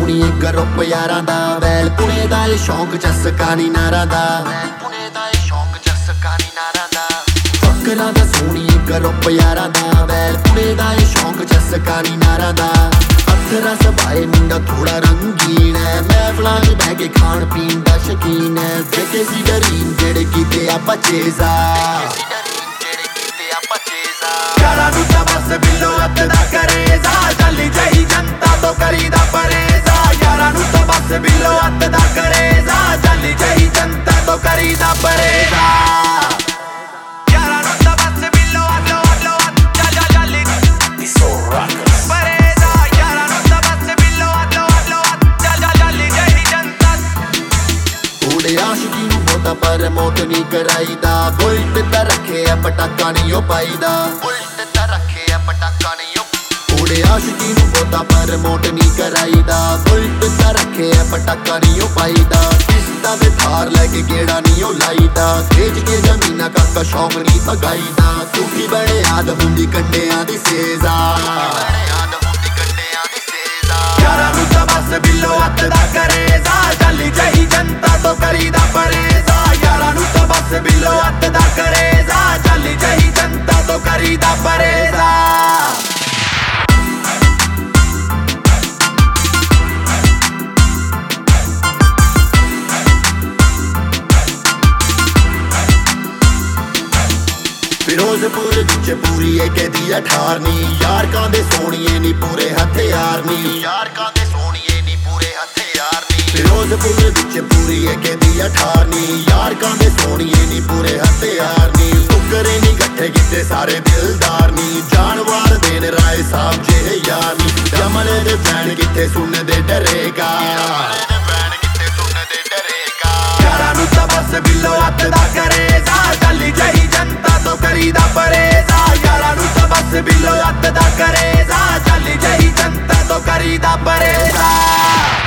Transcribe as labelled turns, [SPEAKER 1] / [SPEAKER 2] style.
[SPEAKER 1] ਸੋਹਣੀ ਗਰੁੱਪ ਯਾਰਾਂ ਦਾ ਵੈਲ ਪੁਣੇ ਦਾ ਇਹ ਸ਼ੌਂਕ ਚਸਕਾ ਨੀ ਨਾਰਾਂ ਦਾ ਪੁਣੇ ਦਾ ਇਹ ਸ਼ੌਂਕ ਚਸਕਾ ਨੀ ਨਾਰਾਂ ਦਾ ਫਕਰਾਂ ਦਾ ਸੋਹਣੀ ਗਰੁੱਪ ਯਾਰਾਂ ਦਾ ਵੈਲ ਪੁਣੇ ਦਾ ਇਹ ਸ਼ੌਂਕ ਚਸਕਾ ਨੀ ਨਾਰਾਂ ਦਾ ਅਥਰਾ ਸਭਾਏ ਮੁੰਡਾ ਥੋੜਾ ਰੰਗੀਨ ਹੈ ਮਹਿਫਲਾਂ 'ਚ ਬਹਿ ਕੇ ਖਾਣ ਪੀਣ ਦਾ ਸ਼ੌਕੀਨ ਹੈ ਦੇਖੇ ਸੀ ਡਰੀਮ ਜਿਹੜੇ ਕੀਤੇ ਆਪਾਂ ਚੇਜ਼ਾ ਯਾਰਾਂ ਨੂੰ ਤਾਂ ਬਸ ਬਿੱਲੋ ਅੱਤ ਦਾ ਕਰੇਜ਼ਾ ਚੱਲੀ ਜਹੀ ਜਨਤਾ ਤੋਂ ਕਰੀਦਾ ਪਰੇਜ਼ਾ ਯਾਰਾਂ ਨੂੰ ਤਾਂ ਬਸ ਬਿੱਲੋ ਅੱਤ ਦਾ ਕਰੇਜ਼ਾ ਚੱਲੀ ਜਹੀ ਜਨਤਾ ਤੋਂ ਕਰੀਦਾ ਪਰੇਜ਼ਾ ਯਾਰਾਂ ਨੂੰ ਤਾਂ ਬਸ ਬਿੱਲੋ ਚੱਲੀ ਪਰੇਜ਼ਾ ਯਾਰਾਂ ਨੂੰ ਤਾਂ ਬਸ ਬਿੱਲੋ ਚੱਲੀ ਜਹੀ ਜਨਤਾ ਉਹਦੇ ਆਸ਼ਕੀ ਨੂੰ ਬਹੁਤਾ ਪਰ ਮੌਤ ਨਹੀਂ ਕਰਾਈਦਾ ਬੁਲਟ ਤਾਂ ਰੱਖੇ ਆ ਪਟਾਕਾ ਨਹੀਂ ਉਹ ਪਾਈਦਾ ਬੁਲਟ ਤਾਂ ਰੱਖੇ ਆ ਪਟਾਕਾ ਨਹੀਂ ਉਹਦੇ ਆਸ਼ਕੀ ਨੂੰ ਬਹੁਤਾ ਪਰ ਮੌਤ ਨਹੀਂ ਕਰਾਈਦਾ ਬੁਲਟ ਤਾਂ ਰੱਖੇ ਆ ਪਟਾਕਾ ਨਹੀਂ ਉਹ ਪਾਈਦਾ ਕਿਸ਼ਤਾਂ ਤੇ ਥਾਰ ਲੈ ਕੇ ਗੇੜਾ ਨਹੀਂ ਉਹ ਲਾਈਦਾ ਵੇਚ ਕੇ ਜ਼ਮੀਨਾਂ ਕਾਕਾ ਸ਼ੌਂਕ ਨਹੀਂ ਭਗਾਈਦਾ ਸੁਖੀ ਬੜੇ ਯਾਦ ਹੁੰਦੀ ਕੰਡਿਆਂ ਦੀ ਸੇਜ਼ਾ ਯਾਰਾਂ ਨੂੰ ਤਾਂ ਬਸ ਬਿੱਲੋ ਅੱਤ ਦਾ ਕਰੇਜ਼ਾ ਚੱਲੀ ਜਹੀ ਜਨਤਾ ਤੋਂ ਕਰੀਦਾ ਪਰੇਜ਼ਾ ਯਾਰਾਂ ਨੂੰ ਤਾਂ ਬਸ ਬਿੱਲੋ ਅੱਤ ਦਾ ਕਰੇਜ਼ਾ ਚੱਲੀ ਜਹੀ ਜਨਤਾ ਤੋਂ ਕਰੀਦਾ ਪਰੇਜ਼ਾ ਫਿਰੋਜ਼ਪੁਰ ਵਿੱਚ ਪੂਰੀ ਏ ਕਹਦੀ 18ਵੀਂ ਯਾਰਕਾਂ ਦੇ ਸੋਹਣੀਏ ਨੀ ਪੂਰੇ ਹਥਿਆਰ ਨੀ ਯਾਰਕਾਂ ਦੇ ਸੋਹਣੀਏ ਨੀ ਪੂਰੇ ਹਥਿਆਰ ਨੀ ਫਿਰੋਜ਼ਪੁਰ ਵਿੱਚ ਪੂਰੀ ਏ ਕਹਦੀ 18ਵੀਂ ਯਾਰਕਾਂ ਦੇ ਸੋਹਣੀਏ ਨੀ ਪੂਰੇ ਹਥਿਆਰ ਨੀ ਟੁਕਰੇ ਨੀ ਇਕੱਠੇ ਕੀਤੇ ਸਾਰੇ ਦਿਲਦਾਰ ਨੀ ਜਾਨਵਾਰ ਦੇਣ ਰਾਏ ਸਾਹਿਬ ਜਿਹੇ ਯਾਰ ਨੀ ਜਮਲੇ ਦੇ ਫੈਨ ਕਿੱਥੇ ਸੁਣਦੇ ਡਰੇਗਾ ਯਾਰਾਂ ਨੂੰ ਤਾਂ ਬਸ ਬਿੱਲੋ ਅੱਤ ਦਾ ਕਰੇਜ਼ਾ ਚੱਲੀ ਜਹੀ ਜਨਤਾ ਤੋਂ ਕਰੀਦਾ ਪਰੇਜ਼ਾ ਯਾਰਾਂ ਨੂੰ ਤਾਂ ਬਸ ਬਿੱਲੋ ਅੱਤ ਦਾ ਕਰੇਜ਼ਾ ਚੱਲੀ ਜਹੀ ਜਨਤਾ ਤੋਂ ਕਰੀਦਾ ਪਰੇਜ਼ਾ